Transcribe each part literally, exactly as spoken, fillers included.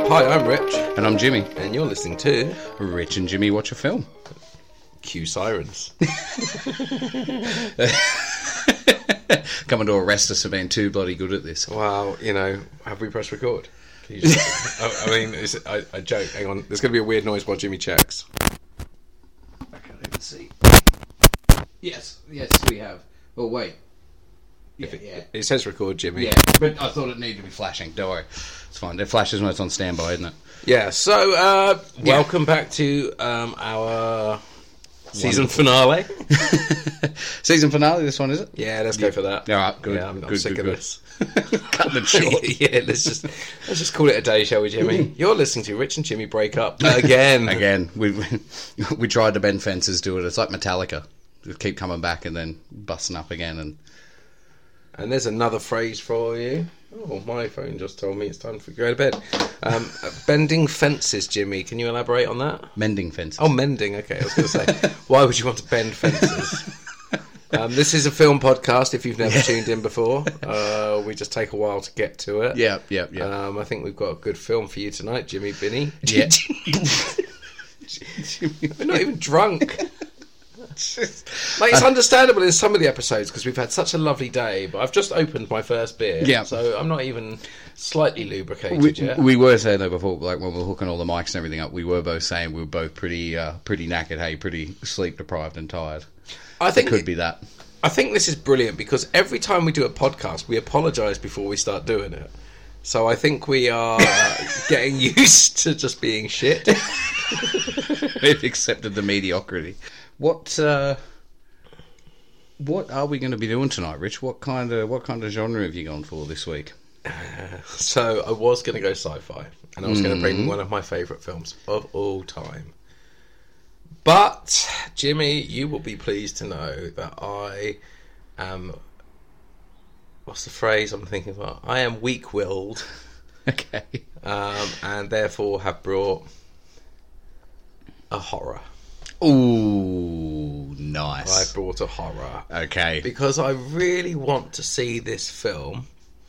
Hi, I'm Rich. And I'm Jimmy. And you're listening to Rich and Jimmy Watch a Film. Cue sirens. Coming to arrest us for being too bloody good at this. Well, you know, have we pressed record? Can you just, I, I mean, it's, I, I joke. Hang on. There's going to be a weird noise while Jimmy checks. I can't even see. Yes, yes, we have. Oh, wait. Yeah, If it, yeah. it says record, Jimmy. Yeah, but I thought it needed to be flashing. Don't worry. It's fine. It flashes when it's on standby, isn't it? Yeah, so uh, Yeah. welcome back to um, our season finale. Season finale, this one, is it? Yeah, let's go for that. All right, good. Yeah, I'm, I'm good, sick good, of good. this. Cut it short. yeah, let's just let's just call it a day, shall we, Jimmy? You're listening to Rich and Jimmy break up again. Again. We, we tried to bend fences, do it. It's like Metallica. We keep coming back and then busting up again. And And there's another phrase for you. Oh, my phone just told me it's time for you to go to bed. Um, bending fences, Jimmy. Can you elaborate on that? mending fences. Oh, mending. Okay, I was going to say, why would you want to bend fences? Um, this is a film podcast, if you've never Yeah. tuned in before. Uh, we just take a while to get to it. Yeah, yeah, yeah. Um, I think we've got a good film for you tonight, Jimmy Binney. Yeah. We're not even drunk. Like, it's understandable in some of the episodes because we've had such a lovely day, but I've just opened my first beer, Yeah. so I'm not even slightly lubricated We, yet. we were saying though before, like when we were hooking all the mics and everything up, we were both saying we were both pretty, uh, pretty knackered. Hey, pretty sleep deprived and tired. I think It could be that. I think this is brilliant because every time we do a podcast, we apologise before we start doing it. So I think we are getting used to just being shit. We've accepted the mediocrity. What, uh, what are we going to be doing tonight, Rich? What kind of, what kind of genre have you gone for this week? So I was going to go sci-fi, and I was going to bring one of my favourite films of all time. But, Jimmy, you will be pleased to know that I am... What's the phrase I'm thinking about? I am weak-willed, Okay. um, and therefore have brought a horror. Ooh, nice. I brought a horror. Okay. Because I really want to see this film,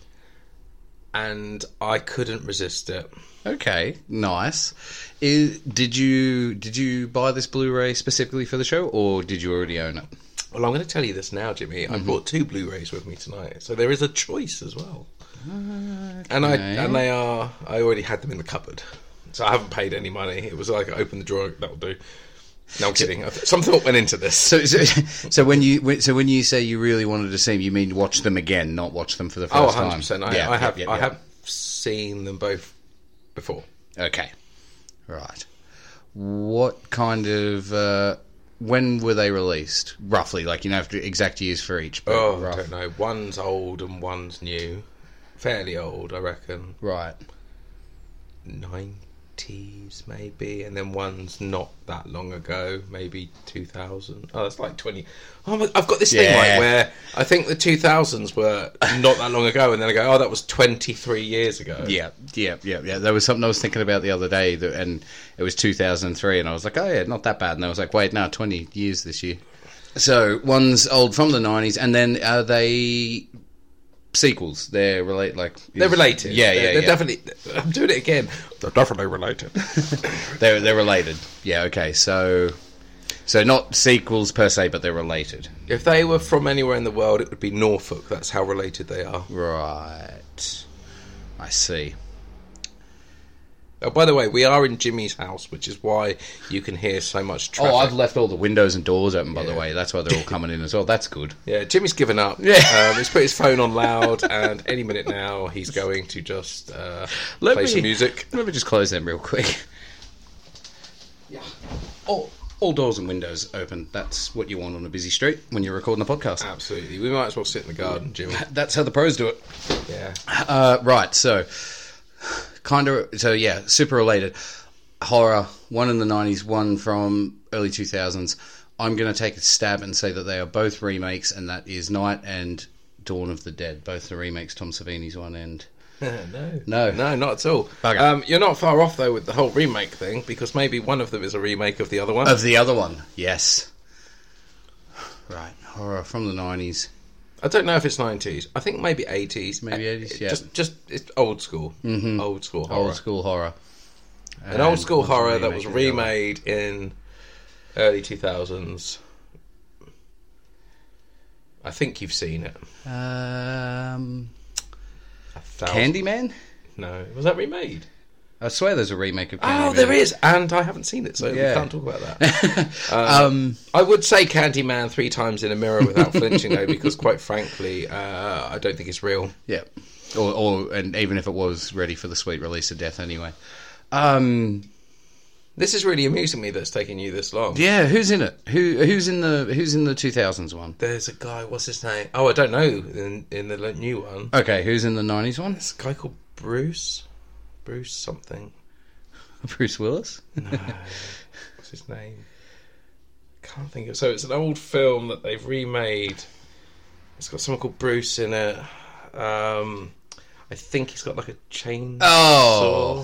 and I couldn't resist it. Okay, nice. Is, did you did you buy this Blu-ray specifically for the show, or did you already own it? Well, I'm going to tell you this now, Jimmy. I brought two Blu-rays with me tonight, so there is a choice as well. Okay. And I and they are. I already had them in the cupboard, so I haven't paid any money. It was like I opened the drawer. That'll do. No, I'm kidding. Some thought went into this. So, so, so when you so when you say you really wanted to see them, you mean watch them again, not watch them for the first Oh, time? one hundred percent. I, Yeah, I have. yeah, yeah, I yeah. have seen them both before. Okay, right. What kind of uh, when were they released? Roughly, like you know, have to exact years for each. But Oh, rough. I don't know. One's old and one's new. Fairly old, I reckon. Right. nineties maybe, and then one's not that long ago, maybe two thousand. Oh, that's like twenty. Oh, my- I've got this thing Yeah. right where I think the two thousands were not that long ago, and then I go, oh, that was twenty-three years ago. Yeah, yeah, yeah, yeah. There was something I was thinking about the other day, that, and it was two thousand three, and I was like, oh yeah, not that bad. And I was like, wait, no, twenty years this year. So one's old from the nineties, and then are they sequels? They're related, like They're related. Yeah, yeah, they're, they're yeah. definitely. I'm doing it again. They're definitely related. They're they're related. Yeah, okay. So so not sequels per se, but they're related. If they were from anywhere in the world, it would be Norfolk. That's how related they are. Right. I see. Oh, by the way, we are in Jimmy's house, which is why you can hear so much traffic. Oh, I've left all the windows and doors open, by the Yeah. way. That's why they're all coming in as well. That's good. Yeah, Jimmy's given up. Yeah. Um, he's put his phone on loud, and any minute now he's going to just uh, Let play me- some music. Let me just close them real quick. Yeah. All, all doors and windows open. That's what you want on a busy street when you're recording a podcast. Absolutely. We might as well sit in the garden, Jimmy. That's how the pros do it. Yeah. Uh, right, so, kind of, so yeah, super related. Horror, one in the nineties, one from early two thousands. I'm going to take a stab and say that they are both remakes, and that is Night and Dawn of the Dead. Both the remakes, Tom Savini's one and... no. No. No, not at all. Bugger. Um, you're not far off, though, with the whole remake thing, because maybe one of them is a remake of the other one. Of the other one, yes. Right, horror from the nineties. I don't know if it's nineties. I think maybe eighties. Maybe eighties, yeah. Just, just it's old school. Mm-hmm. Old school horror. Old school horror. An old school wants a horror that was remake of the other. remade in early two thousands. I think you've seen it. Um, A thousand- Candyman? No, was that remade? I swear there's a remake of Candyman. Oh, there is, and I haven't seen it, so Yeah. we can't talk about that. uh, Um, I would say Candyman three times in a mirror without flinching, though, because quite frankly, uh, I don't think it's real. yeah. Or, or, and even if it was ready for the sweet release of death anyway. Um, This is really amusing me that it's taking you this long. yeah, who's in it? Who Who's in the Who's in the two thousands one? There's a guy, what's his name? Oh, I don't know, in, in the new one. Okay, who's in the nineties one? There's a guy called Bruce. Bruce something. Bruce Willis? No. What's his name? Can't think of. So it's an old film that they've remade. It's got someone called Bruce in it. Um, I think he's got like a chainsaw. Oh.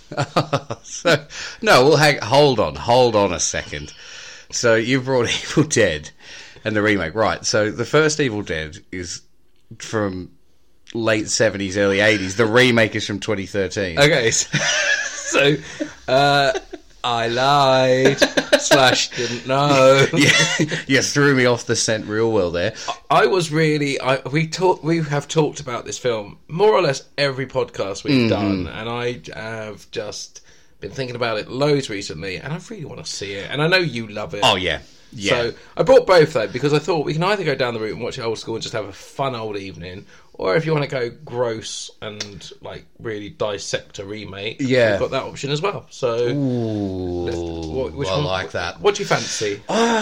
so, no, well, hang, hold on, hold on a second. So you brought Evil Dead and the remake, right? So the first Evil Dead is from late seventies, early eighties. The remake is from twenty thirteen. Okay, so, so uh, I lied slash didn't know. Yeah, you threw me off the scent real well there. I was really. I, we talk. We have talked about this film more or less every podcast we've Mm-hmm. done, and I have just been thinking about it loads recently, and I really want to see it. And I know you love it. Oh yeah, yeah. So I brought both though because I thought we can either go down the route and watch it old school and just have a fun old evening, or if you want to go gross and like really dissect a remake, Yeah. we've got that option as well. So Ooh, what- which I one- like that. What do you fancy?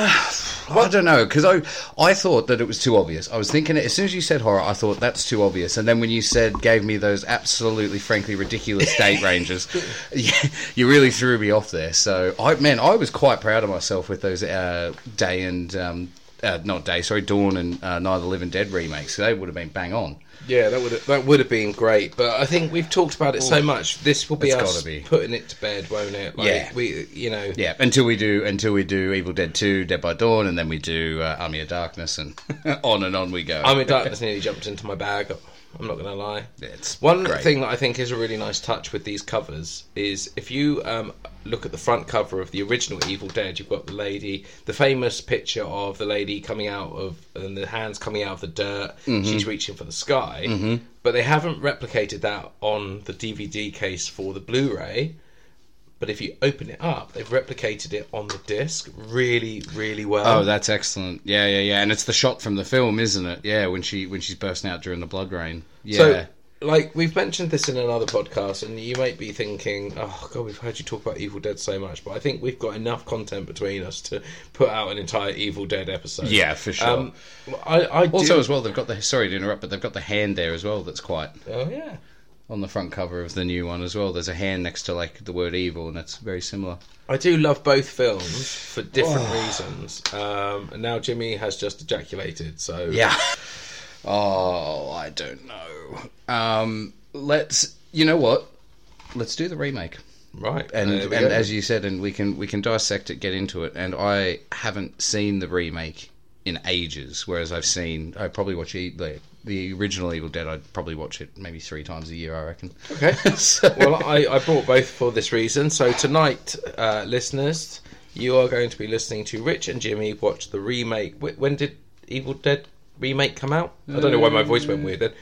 I don't know, because I I thought that it was too obvious. I was thinking, as soon as you said horror, I thought that's too obvious. And then when you said, gave me those absolutely, frankly, ridiculous date ranges, you, you really threw me off there. So, I man, I was quite proud of myself with those uh, Day and, um, uh, not Day, sorry, Dawn and uh, Night of the Living Dead remakes. They would have been bang on. Yeah, that would that would have been great, but I think we've talked about it so much. This will be It's us gotta be. putting it to bed, won't it? Like, Yeah. we, you know, Yeah, until we do until we do Evil Dead two, Dead by Dawn, and then we do uh, Army of Darkness, and on and on we go. Army of Darkness nearly jumped into my bag. I'm not going to lie. It's One great. thing that I think is a really nice touch with these covers is if you um, look at the front cover of the original Evil Dead, you've got the lady, the famous picture of the lady coming out of, and the hands coming out of the dirt. Mm-hmm. She's reaching for the sky. Mm-hmm. But they haven't replicated that on the D V D case for the Blu-ray. But if you open it up, they've replicated it on the disc really, really well. Oh, that's excellent. Yeah, yeah, yeah. And it's the shot from the film, isn't it? Yeah, when she when she's bursting out during the blood rain. Yeah. So, like, we've mentioned this in another podcast, and you might be thinking, oh, God, we've heard you talk about Evil Dead so much, but I think we've got enough content between us to put out an entire Evil Dead episode. yeah, for sure. Um, I, I also, do... as well, they've got the sorry to interrupt, but they've got the hand there as well. That's quite Oh, yeah. on the front cover of the new one as well. There's a hand next to like the word evil, and it's very similar. I do love both films for different reasons. Um, and now Jimmy has just ejaculated, so... Yeah. Oh, I don't know. Um, let's. You know what? Let's do the remake. Right. And there we and go. as you said, and we can we can dissect it, get into it. And I haven't seen the remake in ages, whereas I've seen. I probably watch e- the the original Evil Dead. I'd probably watch it maybe three times a year. I reckon. Okay. So- Well, I, I brought both for this reason. So tonight, uh, listeners, you are going to be listening to Rich and Jimmy watch the remake. Wh- When did Evil Dead remake come out? I don't know why my voice went weird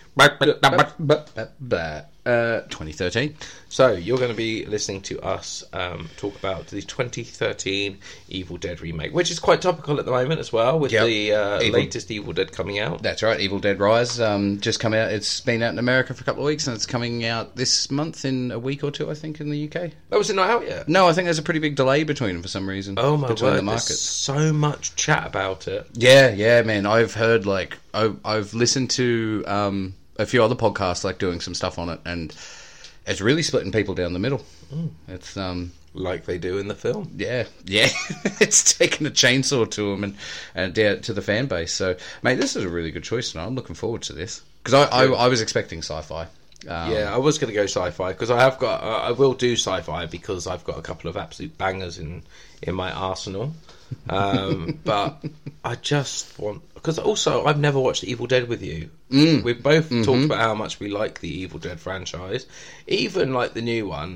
then. Uh, twenty thirteen. So you're going to be listening to us um, talk about the twenty thirteen Evil Dead remake, which is quite topical at the moment as well, with Yep. the uh, Evil- latest Evil Dead coming out. That's right. Evil Dead Rise um, just come out. It's been out in America for a couple of weeks, and it's coming out this month in a week or two, I think, in the U K. Oh, is it not out yet? No, I think there's a pretty big delay between them for some reason. Oh my between word! the There's markets. so much chat about it. Yeah, yeah, man. I've heard like I've, I've listened to um, a few other podcasts like doing some stuff on it, and it's really splitting people down the middle. Mm. It's um, Like they do in the film. yeah, yeah. It's taken a chainsaw to them and and yeah, to the fan base. So, mate, this is a really good choice tonight. I'm looking forward to this because I, I I was expecting sci-fi. Um, Yeah, I was going to go sci-fi because I have got. Uh, I will do sci-fi because I've got a couple of absolute bangers in in my arsenal. Um, but I just want because also I've never watched Evil Dead with you. Mm. We've both Mm-hmm. talked about how much we like the Evil Dead franchise, even like the new one.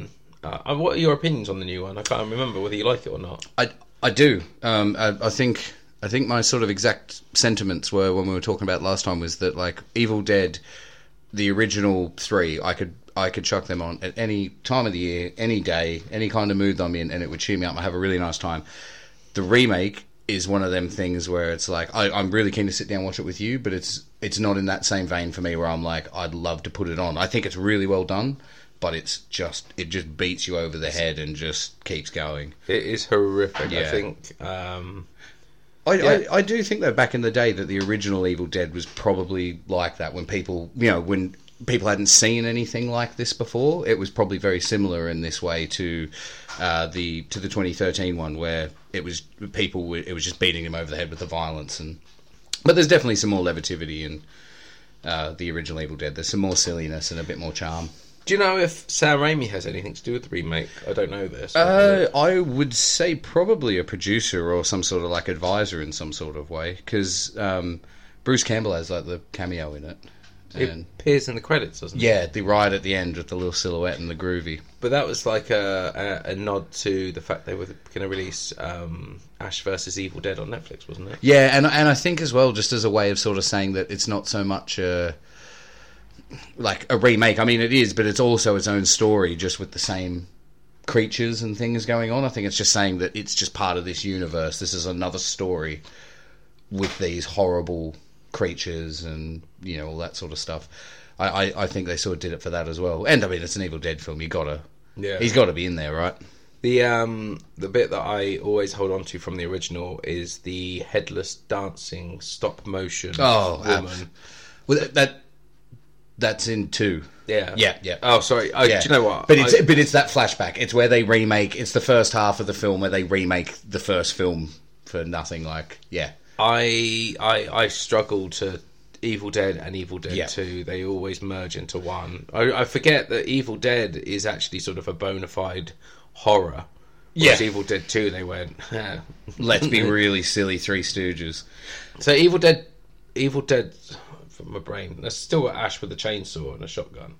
Uh, what are your opinions on the new one? I can't remember whether you like it or not. I I do. Um, I, I think I think my sort of exact sentiments were when we were talking about it last time was that like Evil Dead, the original three, I could I could chuck them on at any time of the year, any day, any kind of mood I'm in, and it would cheer me up. I have a really nice time. The remake is one of them things where it's like I, I'm really keen to sit down and watch it with you, but it's it's not in that same vein for me where I'm like I'd love to put it on. I think it's really well done, but it's just it just beats you over the head and just keeps going. It is horrific. Yeah. I think. Um, I, yeah. I, I do think though back in the day that the original Evil Dead was probably like that when people you know when people hadn't seen anything like this before. It was probably very similar in this way to uh, the to the twenty thirteen one where it was people were, it was just beating them over the head with the violence and but there's definitely some more levity in uh, the original Evil Dead. There's some more silliness and a bit more charm. Do you know if Sam Raimi has anything to do with the remake? I don't know this. Uh, I would say probably a producer or some sort of like advisor in some sort of way because um, Bruce Campbell has like the cameo in it. It And appears in the credits, doesn't it? yeah, the ride at the end with the little silhouette and the groovy. But that was like a, a, a nod to the fact they were going to release um, Ash versus Evil Dead on Netflix, wasn't it? Yeah, and and I think as well, just as a way of sort of saying that it's not so much a, like a remake. I mean, it is, but it's also its own story, just with the same creatures and things going on. I think it's just saying that it's just part of this universe. This is another story with these horrible creatures and you know all that sort of stuff. I, I, I think they sort of did it for that as well. And I mean, it's an Evil Dead film. You gotta, Yeah. he's got to be in there, right? The um the bit that I always hold on to from the original is the headless dancing stop motion Oh, woman. ab- well, that, that that's in two. Yeah, Yeah, yeah. Oh, sorry. Oh, Yeah. Do you know what? But it's I, but it's that flashback. It's where they remake. It's the first half of the film where they remake the first film for nothing. Like, yeah, I I I struggle to Evil Dead and Evil Dead Yeah. two. They always merge into one. I, I forget that Evil Dead is actually sort of a bona fide horror. Whereas Yeah. Evil Dead two, they went. let's be really silly. Three Stooges. So Evil Dead, Evil Dead, from my brain. There's still Ash with a chainsaw and a shotgun.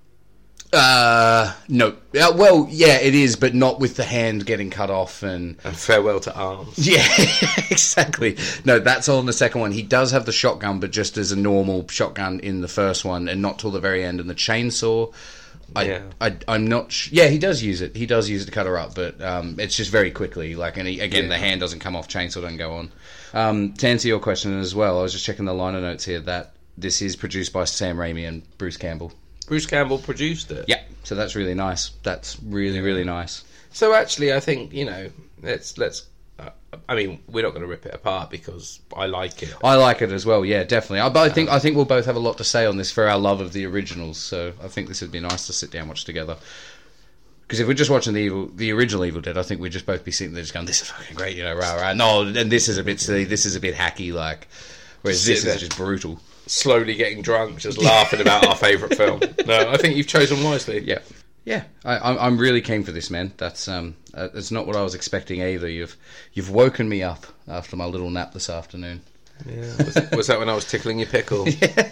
Uh, no. Uh, well, yeah, it is, but not with the hand getting cut off and. And Farewell to Arms. Yeah, exactly. No, that's all in the second one. He does have the shotgun, but just as a normal shotgun in the first one, and not till the very end. And the chainsaw, I, Yeah. I, I'm not. Sh- yeah, he does use it. He does use it to cut her up, but um, it's just very quickly. Like, and he, again, Yeah. the hand doesn't come off, chainsaw doesn't go on. Um, to answer your question as well, I was just checking the liner notes here that this is produced by Sam Raimi and Bruce Campbell. Bruce Campbell produced it. Yeah, so that's really nice. That's really, really nice. So actually, I think you know, let's let's. Uh, I mean, we're not going to rip it apart because I like it. I like it as well. Yeah, definitely. I, but I think I think we'll both have a lot to say on this for our love of the originals. So I think this would be nice to sit down and watch together. Because if we're just watching the evil, the original Evil Dead, I think we'd just both be sitting there just going, "This is fucking great," you know, rah rah. No, and this is a bit silly. This is a bit hacky, like. Whereas Sit this there. is just brutal. Slowly getting drunk, just laughing about our favourite film. No, I think you've chosen wisely. Yeah, yeah. I, I'm I'm really keen for this, man. That's um, uh, it's not what I was expecting either. You've you've woken me up after my little nap this afternoon. Yeah. Was, was that when I was tickling your pickle?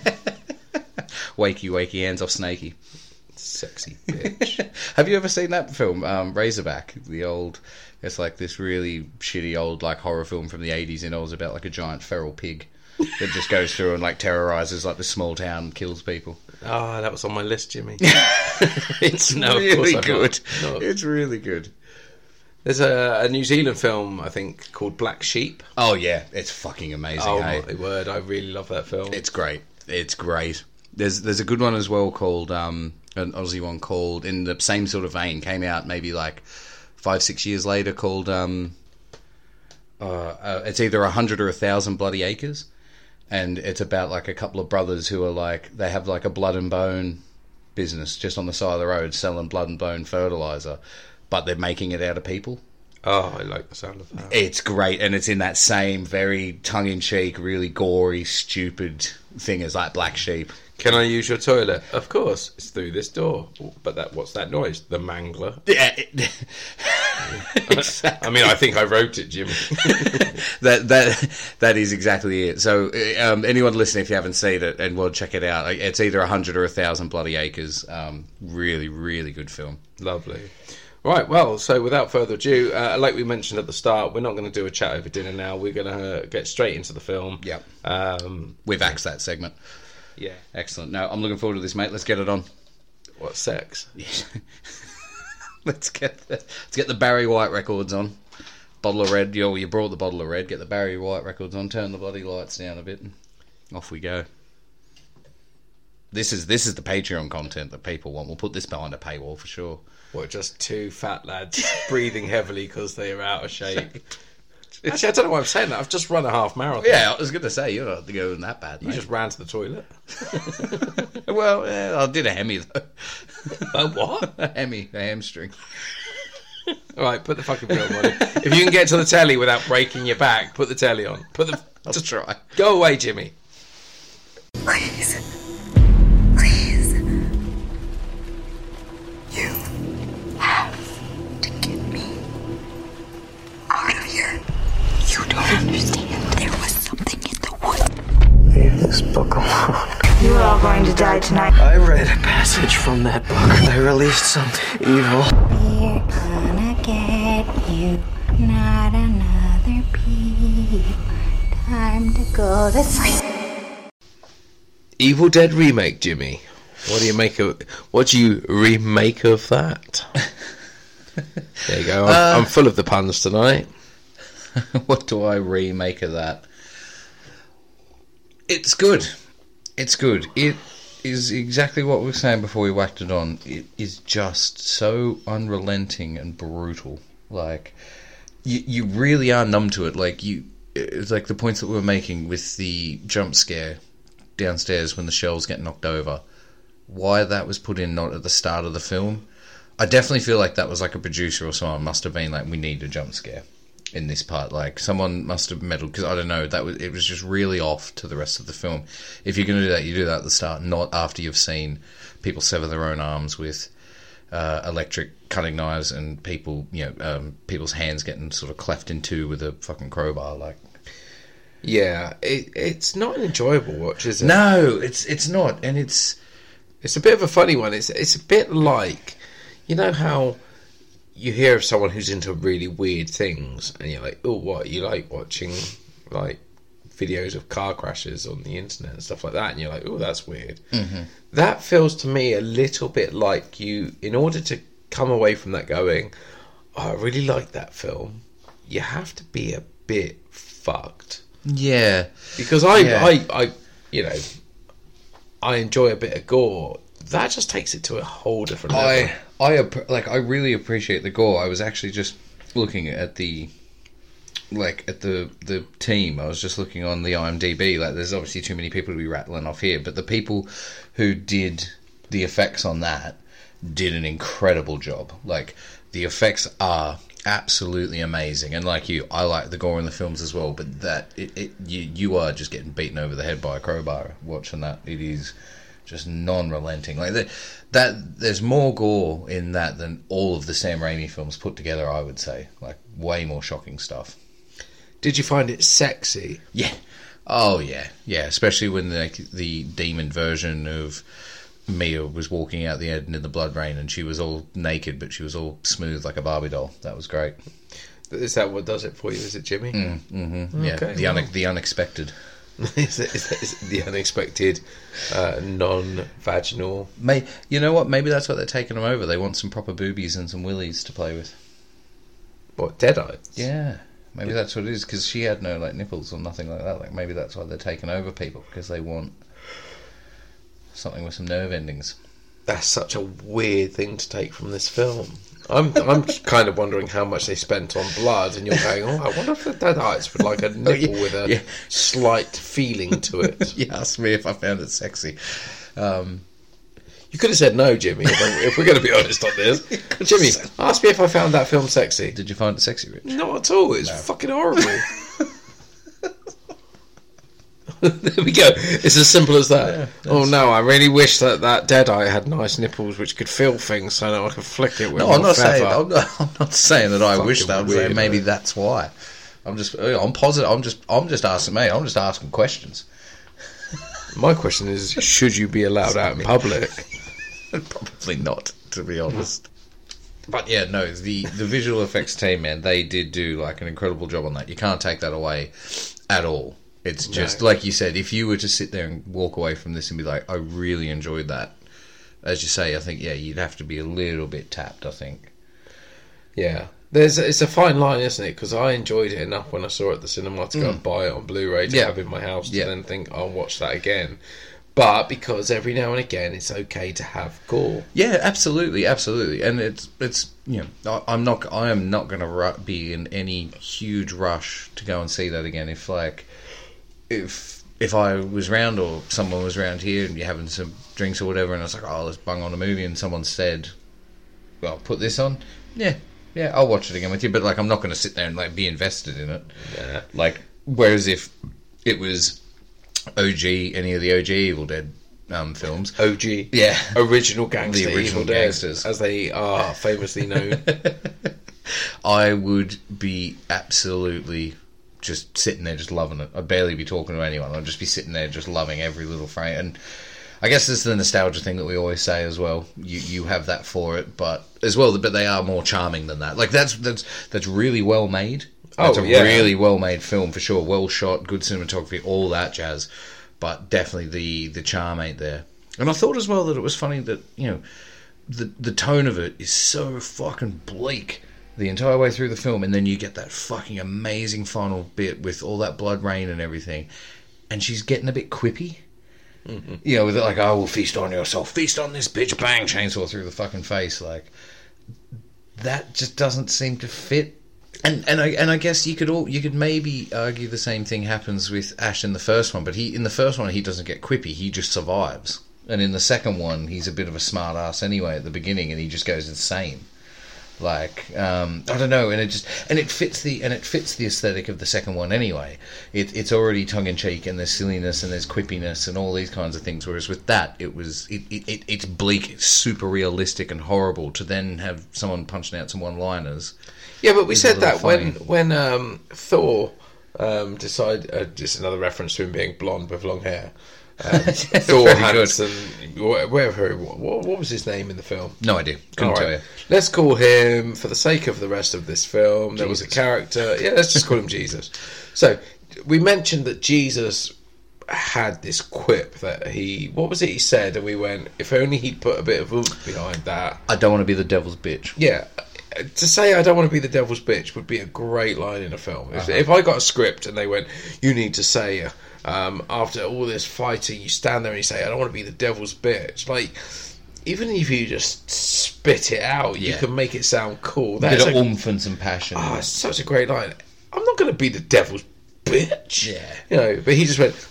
Wakey, wakey, hands off Snakey. Sexy bitch. Have you ever seen that film, um, Razorback? The old, it's like this really shitty old like horror film from the eighties, and it was about like a giant feral pig that just goes through and like terrorizes like this small town and kills people. Ah, that was on my list, Jimmy. It's No, of really course I'm good. not. No. It's really good. There's a, a New Zealand film, I think, called Black Sheep. Oh yeah, it's fucking amazing. Oh hey? my word, I really love that film. It's great. It's great. There's there's a good one as well called um, an Aussie one called in the same sort of vein. Came out maybe like five six years later called um, uh, uh, it's either a hundred or a thousand bloody acres, and it's about like a couple of brothers who are like they have like a blood and bone business just on the side of the road selling blood and bone fertilizer, but they're making it out of people. Oh, I like the sound of that. It's great, and it's in that same very tongue-in-cheek, really gory, stupid thing as like Black Sheep. Can I use your toilet? Of course, it's through this door. But that what's that noise? The mangler. Yeah, it, exactly. I mean, I think I wrote it, Jimmy. that that that is exactly it. So, um, anyone listening, if you haven't seen it, and well, check it out. It's either a hundred or a thousand bloody acres. Um, really, really good film. Lovely. Right, well, so without further ado, uh, like we mentioned at the start, we're not going to do a chat over dinner now. We're going to get straight into the film. Yep. Um, We've axed that segment. yeah. Excellent. No, I'm looking forward to this, mate. Let's get it on. What, sex? let's get the, let's get the Barry White records on. Bottle of red. Yo, you brought the bottle of red. Get the Barry White records on. Turn the bloody lights down a bit, and off we go. This is this is the Patreon content that people want. We'll put this behind a paywall for sure. What, just two fat lads breathing heavily because they are out of shape? Actually, I don't know why I'm saying that. I've just run a half marathon. Yeah, I was going to say, you're not going that bad, mate. You just ran to the toilet. Well, yeah, I did a hemi, though. A what? A hemi, a hamstring. All right, put the fucking film on. If you can get to the telly without breaking your back, put the telly on. Put the. I'll just try. Go away, Jimmy. Please. Please. You have to get me out of here. You don't understand. There was something in the woods. Leave this book alone. You are all going to die tonight. I read a passage from that book. I released something evil. We're gonna get you, not another peep. Time to go to sleep. Evil Dead remake, Jimmy. What do you make of? What do you remake of that? There you go. I'm, Uh, I'm full of the puns tonight. What do I remake of that? It's good. It's good. It is exactly what we were saying before we whacked it on. It is just so unrelenting and brutal. Like, you you really are numb to it. Like, you, it's like the points that we were making with the jump scare downstairs when the shells get knocked over. Why that was put in not at the start of the film, I definitely feel like that was like a producer or someone must have been like, we need a jump scare in this part. Like, someone must have meddled, because I don't know, that was it was just really off to the rest of the film. If you're going to do that, you do that at the start, not after you've seen people sever their own arms with uh, electric cutting knives and people, you know, um, people's hands getting sort of cleft in two with a fucking crowbar. Like, Yeah, it, it's not an enjoyable watch, is it? no, it's it's not, and it's It's a bit of a funny one. It's it's a bit like, you know how you hear of someone who's into really weird things, and you're like, oh, what, you like watching like videos of car crashes on the internet and stuff like that, and you're like, oh, that's weird. Mm-hmm. That feels to me a little bit like you, in order to come away from that going, oh, I really like that film, you have to be a bit fucked. yeah, Because I, Yeah. I, I, you know, I enjoy a bit of gore. That just takes it to a whole different level. I I app- like I really appreciate the gore. I was actually just looking at the like at the the team. I was just looking on the I M D B. Like, there's obviously too many people to be rattling off here, but the people who did the effects on that did an incredible job. Like, the effects are absolutely amazing, and like you, I like the gore in the films as well. But that it, it you you are just getting beaten over the head by a crowbar watching that. It is just non-relenting. Like that, that there's more gore in that than all of the Sam Raimi films put together, I would say. Like, way more shocking stuff. Did you find it sexy? Yeah. Oh yeah, yeah. Especially when the the demon version of Mia was walking out the end in the blood rain, and she was all naked, but she was all smooth like a Barbie doll. That was great. Is that what does it for you? Is it Jimmy? Mm, mm-hmm. Yeah, Okay, the well. une- the unexpected. is, it, is, it, is it the unexpected, uh, non-vaginal? May you know what? Maybe that's what they're taking them over. They want some proper boobies and some willies to play with. What, Deadeye? Yeah, maybe that's what it is, because she had no like nipples or nothing like that. Like, maybe that's why they're taking over people, because they want something with some nerve endings. That's such a weird thing to take from this film. I'm I'm kind of wondering how much they spent on blood, and you're going, oh, I wonder if the Deadites would like a nipple yeah, with a yeah. slight feeling to it. You asked me if I found it sexy. Um, You could have said no, Jimmy, if, I, if we're going to be honest on this. Jimmy, ask me if I found that film sexy. did you find it sexy, Rich? Not at all. It's fucking horrible. There we go. It's as simple as that. Yeah, oh no, I really wish that that Deadeye had nice nipples which could feel things, so that I could flick it with No, my I'm not feather. saying. I'm not, I'm not saying that I Fucking wish that. I'm saying weirdo. maybe that's why. I'm just. I'm positive. I'm just. I'm just asking. Mate, I'm just asking questions. My question is, should you be allowed out in public? Probably not, to be honest. But yeah, no, the, the visual effects team, man, they did do like an incredible job on that. You can't take that away at all. It's just, No. like you said, if you were to sit there and walk away from this and be like, I really enjoyed that, as you say, I think, yeah, you'd have to be a little bit tapped, I think. Yeah. There's it's a fine line, isn't it? Because I enjoyed it enough when I saw it at the cinema to go and buy it on Blu-ray to Yeah. have in my house to Yeah. then think I'll watch that again. But because every now and again it's okay to have gore. Yeah, absolutely, absolutely, and it's it's you know I, I'm not I am not going to ru- be in any huge rush to go and see that again. If like if if I was round or someone was round here and you're having some drinks or whatever, and I was like, oh, let's bung on a movie, and someone said, well, put this on, yeah, yeah, I'll watch it again with you. But like, I'm not going to sit there and like be invested in it. Yeah. Like, whereas if it was O G, any of the O G Evil Dead um, films, O G. yeah, Original gangster, The original Evil Dead, gangsters. as they are famously known. I would be absolutely just sitting there, just loving it. I'd barely be talking to anyone. I'd just be sitting there, just loving every little frame. And I guess this is the nostalgia thing that we always say as well. You you have that for it, but as well, but they are more charming than that. Like that's that's that's really well made. That's Oh, a yeah. really well made film for sure. Well shot, good cinematography, all that jazz. But definitely the the charm ain't there. And I thought as well that it was funny that you know the the tone of it is so fucking bleak the entire way through the film, and then you get that fucking amazing final bit with all that blood rain and everything, and she's getting a bit quippy. Mm-hmm. You know, with it like, "I will feast on yourself, feast on this bitch," bang, chainsaw through the fucking face. Like that just doesn't seem to fit. And and I and I guess you could all you could maybe argue the same thing happens with Ash in the first one, but he in the first one he doesn't get quippy, he just survives. And in the second one, he's a bit of a smart ass anyway at the beginning, and he just goes insane. Like um, I don't know, and it just and it fits the and it fits the aesthetic of the second one anyway. It, it's already tongue in cheek, and there's silliness, and there's quippiness, and all these kinds of things. Whereas with that, it was it, it, it it's bleak, it's super realistic and horrible. To then have someone punching out some one-liners. Yeah, but we It's a said little that when funny. when um, Thor um, decided. Uh, just another reference to him being blonde with long hair. Um, Thor Very good. Hansen, wh- wherever he wa- what, what was his name in the film? No idea, couldn't All tell right. you. Let's call him, for the sake of the rest of this film, there was a Jesus. character. Yeah, let's just call him Jesus. So we mentioned that Jesus had this quip that he. What was it he said? And we went, if only he'd put a bit of oomph behind that. I don't want to be the devil's bitch. Yeah. To say I don't want to be the devil's bitch would be a great line in a film. If, if I got a script and they went, you need to say, um, after all this fighting, you stand there and you say, I don't want to be the devil's bitch. Like, even if you just spit it out, you Yeah. can make it sound cool. A bit That's of a, oomph and some passion. oh, it's such a great line. I'm not going to be the devil's bitch. Yeah. You know, but he just went,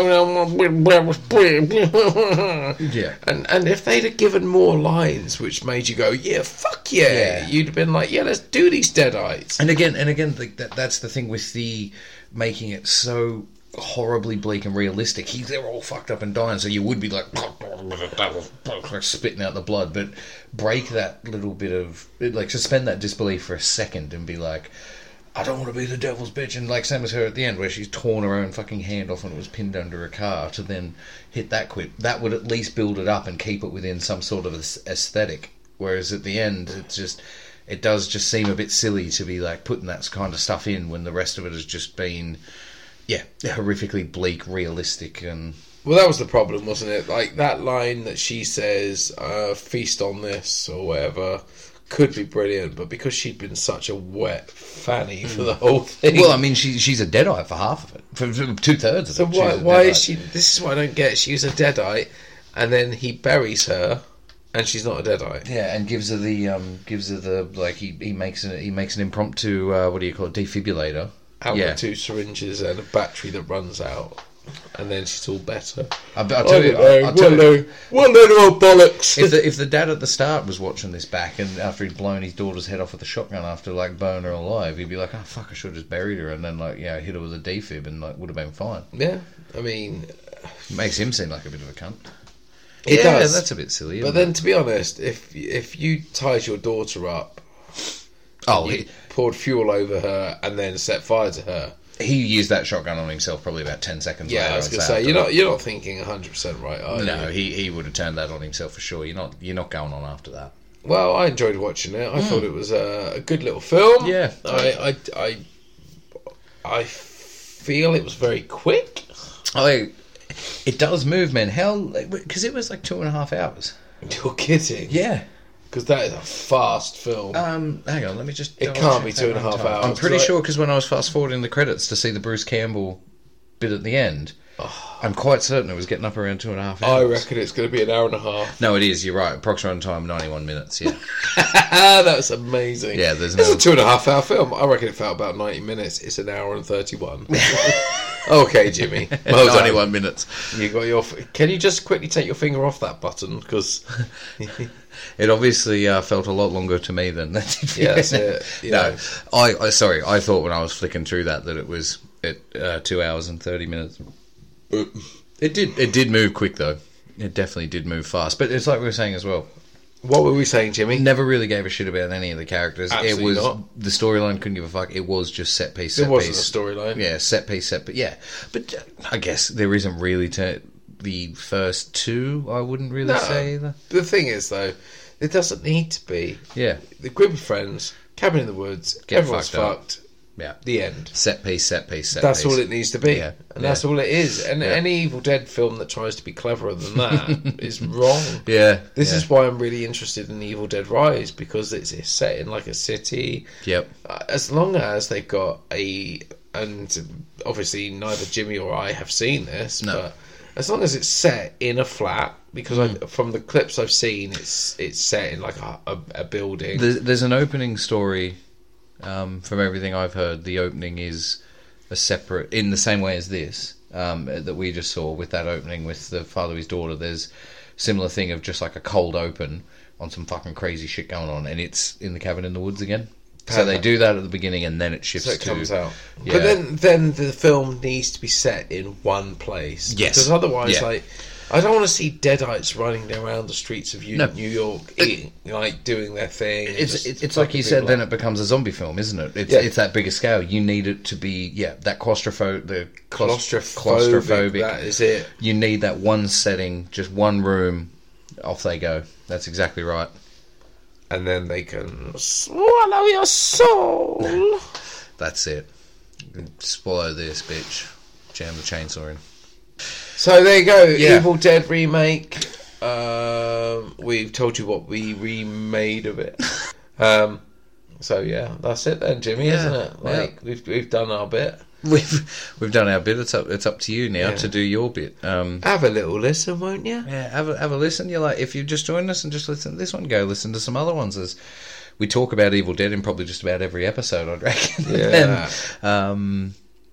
Yeah. and and if they'd have given more lines which made you go, yeah, fuck yeah, Yeah. you'd have been like, yeah, let's do these Deadites. And again, and again, like that, that's the thing with the making it so horribly bleak and realistic. He, they're all fucked up and dying, so you would be like, like spitting out the blood. But break that little bit of, like, suspend that disbelief for a second and be like, I don't want to be the devil's bitch. And like same as her at the end, where she's torn her own fucking hand off and it was pinned under a car, to then hit that quip. That would at least build it up and keep it within some sort of aesthetic. Whereas at the end, it's just, it does just seem a bit silly to be like putting that kind of stuff in when the rest of it has just been, yeah, horrifically bleak, realistic, and Well, that was the problem, wasn't it? Like, that line that she says, uh, feast on this, or whatever, could be brilliant, but because she'd been such a wet fanny for the whole thing. well, I mean, she she's a deadite for half of it, for, for two thirds of so it. why, she's a why is Deadite. she... This is what I don't get. She was a Deadite, and then he buries her, and she's not a Deadite. Yeah, and gives her the um, gives her the like he, he makes an he makes an impromptu uh, what do you call it, defibrillator. Out Yeah. with two syringes and a battery that runs out, and then she's all better. I, I'll tell you, Oh, I'll, I'll tell well, you. no, well, no, no, bollocks. If the if the dad at the start was watching this back, and after he'd blown his daughter's head off with a shotgun after like burning her alive, he'd be like, "Oh fuck, I should have just buried her," and then like yeah, hit her with a defib, and like would have been fine. Yeah, I mean, Makes him seem like a bit of a cunt. it yeah, does. that's a bit silly. But isn't then, it? to be honest, if if you tied your daughter up, oh, you he, poured fuel over her, and then set fire to her, he used that shotgun on himself probably about ten seconds. yeah, later, I was I'd going to say, say after you're that. not you're not thinking one hundred percent right, are No, you? he, he would have turned that on himself for sure. You're not you're not going on after that. well, I enjoyed watching it. I mm. thought it was a, a good little film. Yeah. I, I, I, I feel it was very quick. I, it does move, man. How? Because it was like two and a half hours. You're kidding. Yeah. Because that is a fast film. Um, hang on, let me just... It can't be two and a half time. hours. I'm pretty like... sure, because when I was fast-forwarding the credits to see the Bruce Campbell bit at the end, oh. I'm quite certain it was getting up around two and a half hours. I reckon it's going to be an hour and a half. No, it is, you're right. Approximate time, ninety-one minutes, yeah. That's amazing. Yeah, there's no... It's a two and a half hour film. I reckon it felt about ninety minutes. It's an hour and thirty-one. Okay, Jimmy. Well ninety-one minutes. You got your... Can you just quickly take your finger off that button? Because... It obviously uh, felt a lot longer to me than that did. Yeah, that's it. Yeah. No, I, I sorry, I thought when I was flicking through that that it was at uh, two hours and thirty minutes. It did, it did move quick though. It definitely did move fast. But it's like we were saying as well. What were we saying, Jimmy? Never really gave a shit about any of the characters. Absolutely it was not. The storyline couldn't give a fuck. It was just set piece. Set it wasn't piece. a storyline. Yeah, set piece, set piece. Yeah, but uh, I guess there isn't really to the first two. I wouldn't really no, say either. The thing is, though, it doesn't need to be. Yeah, the group of friends, cabin in the woods, Get everyone's fucked. fucked. Yeah, the end. Set piece, set piece, set that's piece. all it needs to be, yeah. and yeah. that's all it is. And yeah. any Evil Dead film that tries to be cleverer than that is wrong. Yeah, this yeah. is why I'm really interested in Evil Dead Rise, because it's, it's set in like a city. Yep. Uh, as long as they've got a, and obviously neither Jimmy or I have seen this, no. but as long as it's set in a flat, because mm. I, from the clips I've seen, it's it's set in like a, a, a building. There's, there's an opening story. Um, from everything I've heard, the opening is a separate, in the same way as this, um, that we just saw with that opening with the father of his daughter. There's similar thing of just like a cold open on some fucking crazy shit going on, and it's in the cabin in the woods again. So they do that at the beginning, and then it shifts so it to... comes out. Yeah. But then, then the film needs to be set in one place. Yes. Because otherwise, yeah. like, I don't want to see deadites running around the streets of New, no. New York, eating, like doing their thing. It's just, it's, it's like you said. Then it becomes a zombie film, isn't it? It's yeah. it's that bigger scale. You need it to be yeah that claustrophobic, the claustrophobic. claustrophobic. That is it. You need that one setting, just one room. Off they go. That's exactly right. And then they can swallow your soul. That's it. Swallow this, bitch. Jam the chainsaw in. So there you go, yeah. Evil Dead remake. Um, we've told you what we remade of it. Um, so yeah, that's it then, Jimmy, yeah. isn't it? Like yeah. we've we've done our bit. We've we've done our bit. It's up it's up to you now yeah. to do your bit. Um, have a little listen, won't you? Yeah, have a have a listen. You're like, if you just joined us and just listen to this one, go listen to some other ones. As we talk about Evil Dead in probably just about every episode, I'd reckon. Yeah. and, um,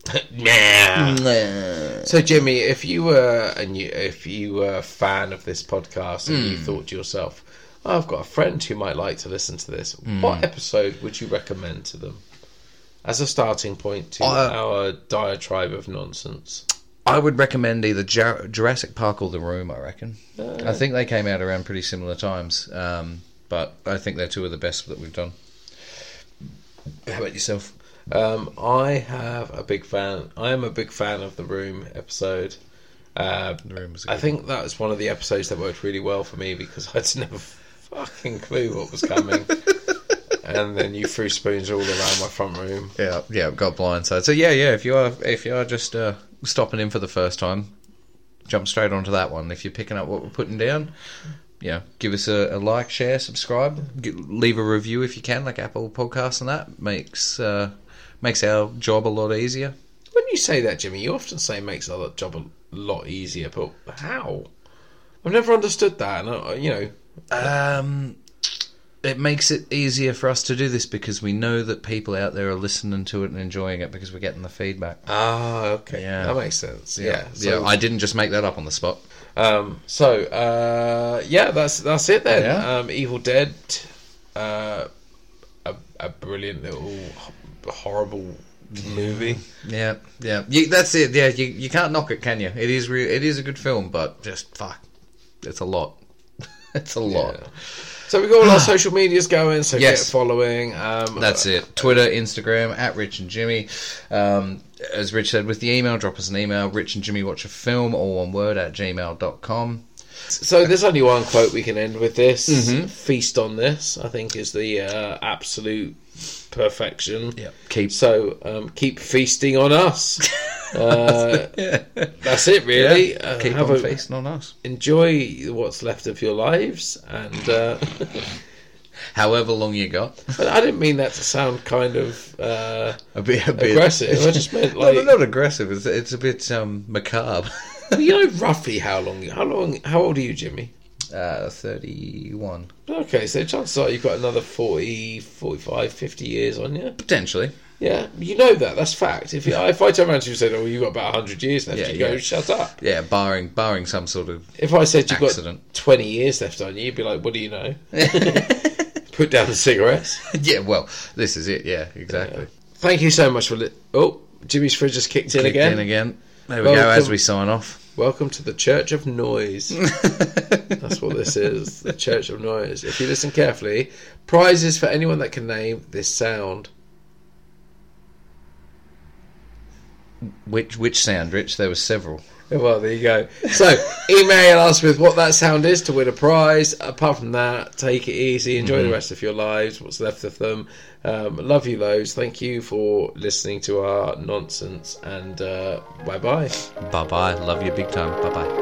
nah. So Jimmy, if you were and you if you were a fan of this podcast and mm. you thought to yourself, oh, I've got a friend who might like to listen to this, mm. what episode would you recommend to them as a starting point to uh, our diatribe of nonsense? I would recommend either Jar- Jurassic Park or The Room. I reckon. Uh, I think they came out around pretty similar times, um, but I think they're two of the best that we've done. How about yourself? Um, I have a big fan. I am a big fan of the Room episode. Uh, the Room was I think that was one of the episodes that worked really well for me because I had never fucking clue what was coming, and then you threw spoons all around my front room. Yeah, yeah, got blindsided. So yeah, yeah. If you are, if you are just uh, stopping in for the first time, jump straight onto that one. If you're picking up what we're putting down. Yeah, give us a, a like, share, subscribe, get, leave a review if you can, like Apple Podcasts and that makes uh, makes our job a lot easier. When you say that, Jimmy, you often say makes our job a lot easier, but how? I've never understood that, and I, you know, um, it makes it easier for us to do this because we know that people out there are listening to it and enjoying it because we're getting the feedback. Ah, okay, yeah, that makes sense. Yeah, yeah. So, yeah I didn't just make that up on the spot. Um, so uh, yeah, that's that's it then. Yeah. Um, Evil Dead, uh, a, a brilliant little horrible movie. Yeah, yeah, you, that's it. Yeah, you you can't knock it, can you? It is re- it is a good film, but just fuck, it's a lot. It's a lot. Yeah. So we've got all our social medias going, so yes. get following. Um, That's it. Twitter, Instagram, at Rich and Jimmy. Um, as Rich said, with the email, drop us an email, Rich and Jimmy Watch a Film, all one word, at gmail dot com. So there's only one quote we can end with this. Mm-hmm. Feast on this, I think, is the uh, absolute perfection. Yeah. Keep So um, keep feasting on us. Uh, that's it, really. Uh, keep have on a, feasting on us. enjoy what's left of your lives, and uh, However long you got. but I didn't mean that to sound kind of uh, A bit, a bit aggressive. I just meant No, like they're not aggressive. It's, it's a bit um, macabre. you know roughly how long. How long? How old are you, Jimmy? Uh, thirty-one. Okay, so chances are you've got another forty, forty-five, fifty years on you. Potentially. Yeah, you know that. That's fact. If you, if I turn around to you and said, "Oh, you've got about one hundred years left," Yeah, you go, yeah. "Shut up." Yeah, barring barring some sort of... If I said you've Accident. got twenty years left on you, you'd be like, "What do you know?" Put down the cigarettes. Yeah, well, this is it. Yeah, exactly. Thank you so much for. Li- oh, Jimmy's fridge just kicked in Kicked again. in again. There we go, Welcome. as we sign off. Welcome to the Church of Noise. That's what this is. The Church of Noise. If you listen carefully, prizes for anyone that can name this sound. Which which sound, Rich? There were several. Well, there you go. So, email us with what that sound is to win a prize. Apart from that, take it easy. Enjoy Mm-hmm. the rest of your lives, what's left of them. Um, love you loads. Thank you for listening to our nonsense. And uh, bye-bye. Bye-bye. Love you big time. Bye-bye.